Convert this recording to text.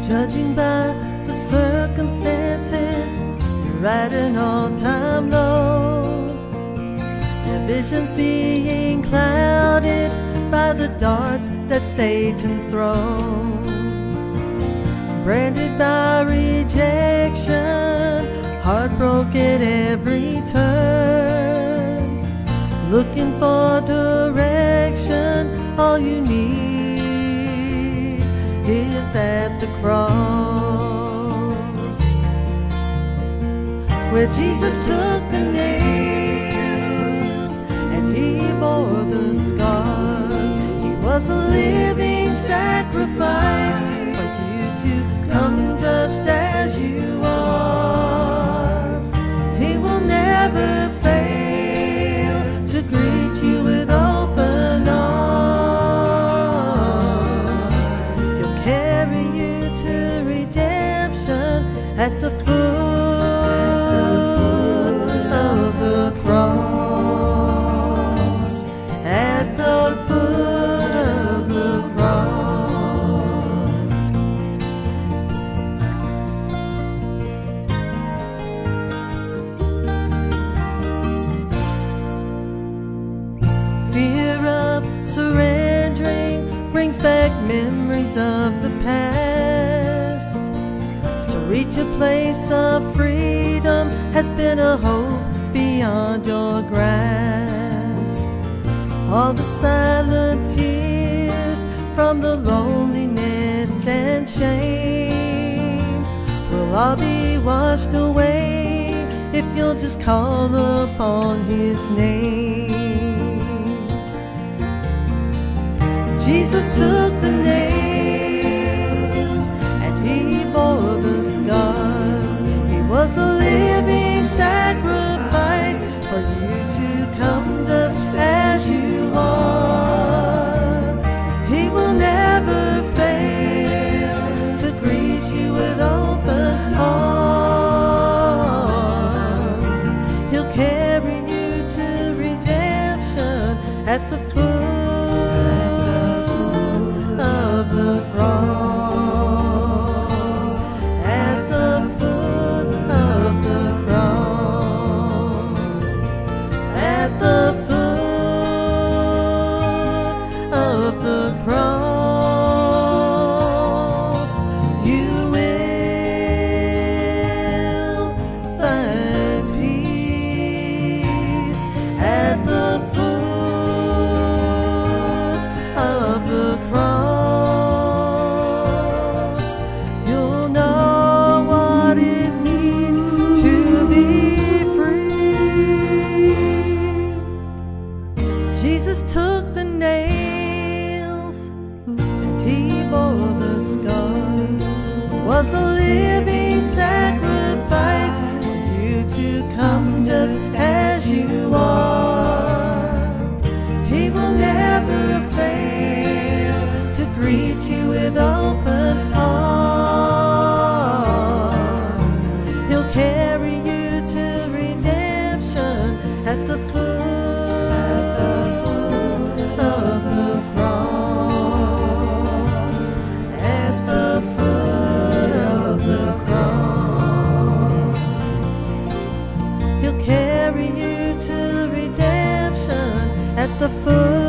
Judging by the circumstances, you're at an all-time low. Your vision's being clouded by the darts that Satan's thrown. Branded by rejection, heartbroken every turn. Looking for direction, all you need is at the cross, where Jesus took the nails and he bore the scars. He was a living sacrifice for you to come just as you are. He will never fail to greet you with open arms. He'll carry you to redemption at the foot of the cross, at the foot of the cross. Fear of surrendering brings back memories of the past. To reach a place of freedom has been a hope beyond your grasp. All the silent tears from the loneliness and shame will all be washed away if you'll just call upon his name. Jesus took the nails and he bore the scars. He was a living sacrifice for you to come just as you are. He will never fail to greet you with open arms. He'll carry you to redemption at the foot of the cross, at the foot of the cross, at the foot of the cross. You will find peace at the foot of the cross. Jesus took the nails and he bore the scars. Was a living sacrifice for you to come just as you are. He will never fail to greet you with open arms. He'll carry you to redemption at the foot of the cross, at the foot of the cross. He'll carry you to redemption at the foot